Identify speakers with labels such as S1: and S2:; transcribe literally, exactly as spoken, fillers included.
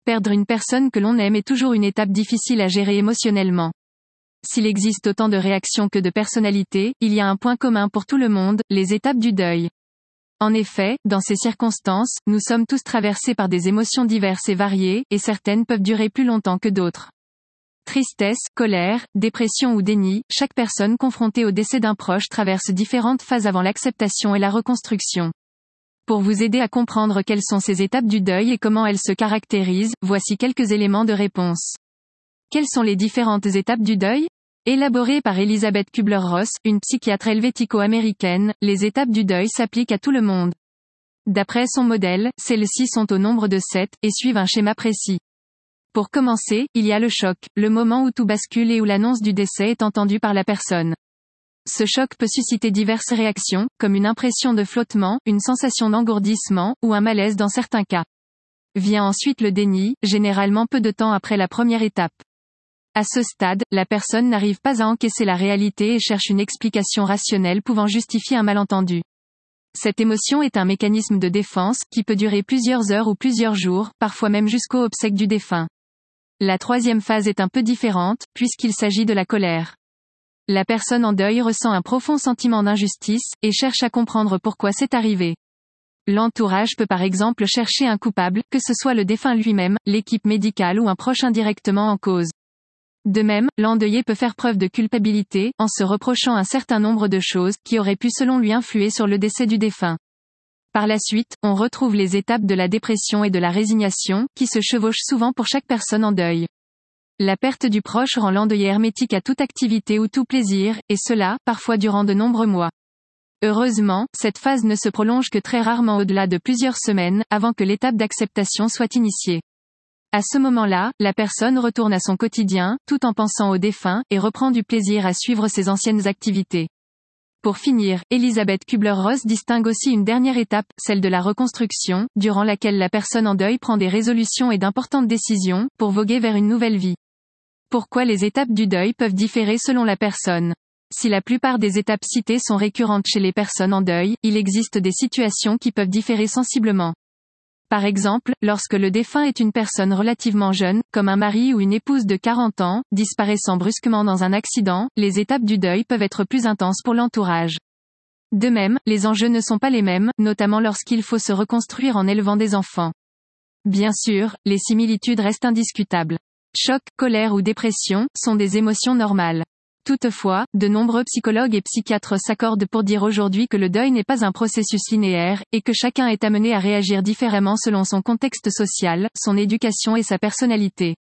S1: Perdre une personne que l'on aime est toujours une étape difficile à gérer émotionnellement. S'il existe autant de réactions que de personnalités, il y a un point commun pour tout le monde, les étapes du deuil. En effet, dans ces circonstances, nous sommes tous traversés par des émotions diverses et variées, et certaines peuvent durer plus longtemps que d'autres. Tristesse, colère, dépression ou déni, chaque personne confrontée au décès d'un proche traverse différentes phases avant l'acceptation et la reconstruction. Pour vous aider à comprendre quelles sont ces étapes du deuil et comment elles se caractérisent, voici quelques éléments de réponse. Quelles sont les différentes étapes du deuil ? Élaborée par Elizabeth Kubler-Ross, une psychiatre helvético-américaine, les étapes du deuil s'appliquent à tout le monde. D'après son modèle, celles-ci sont au nombre de sept, et suivent un schéma précis. Pour commencer, il y a le choc, le moment où tout bascule et où l'annonce du décès est entendue par la personne. Ce choc peut susciter diverses réactions, comme une impression de flottement, une sensation d'engourdissement, ou un malaise dans certains cas. Vient ensuite le déni, généralement peu de temps après la première étape. À ce stade, la personne n'arrive pas à encaisser la réalité et cherche une explication rationnelle pouvant justifier un malentendu. Cette émotion est un mécanisme de défense, qui peut durer plusieurs heures ou plusieurs jours, parfois même jusqu'aux obsèques du défunt. La troisième phase est un peu différente, puisqu'il s'agit de la colère. La personne en deuil ressent un profond sentiment d'injustice, et cherche à comprendre pourquoi c'est arrivé. L'entourage peut par exemple chercher un coupable, que ce soit le défunt lui-même, l'équipe médicale ou un proche indirectement en cause. De même, l'endeuillé peut faire preuve de culpabilité, en se reprochant un certain nombre de choses, qui auraient pu selon lui influer sur le décès du défunt. Par la suite, on retrouve les étapes de la dépression et de la résignation, qui se chevauchent souvent pour chaque personne en deuil. La perte du proche rend l'endeuillé hermétique à toute activité ou tout plaisir, et cela, parfois durant de nombreux mois. Heureusement, cette phase ne se prolonge que très rarement au-delà de plusieurs semaines, avant que l'étape d'acceptation soit initiée. À ce moment-là, la personne retourne à son quotidien, tout en pensant au défunt, et reprend du plaisir à suivre ses anciennes activités. Pour finir, Elizabeth Kubler-Ross distingue aussi une dernière étape, celle de la reconstruction, durant laquelle la personne en deuil prend des résolutions et d'importantes décisions, pour voguer vers une nouvelle vie. Pourquoi les étapes du deuil peuvent différer selon la personne ? Si la plupart des étapes citées sont récurrentes chez les personnes en deuil, il existe des situations qui peuvent différer sensiblement. Par exemple, lorsque le défunt est une personne relativement jeune, comme un mari ou une épouse de quarante ans, disparaissant brusquement dans un accident, les étapes du deuil peuvent être plus intenses pour l'entourage. De même, les enjeux ne sont pas les mêmes, notamment lorsqu'il faut se reconstruire en élevant des enfants. Bien sûr, les similitudes restent indiscutables. Choc, colère ou dépression, sont des émotions normales. Toutefois, de nombreux psychologues et psychiatres s'accordent pour dire aujourd'hui que le deuil n'est pas un processus linéaire, et que chacun est amené à réagir différemment selon son contexte social, son éducation et sa personnalité.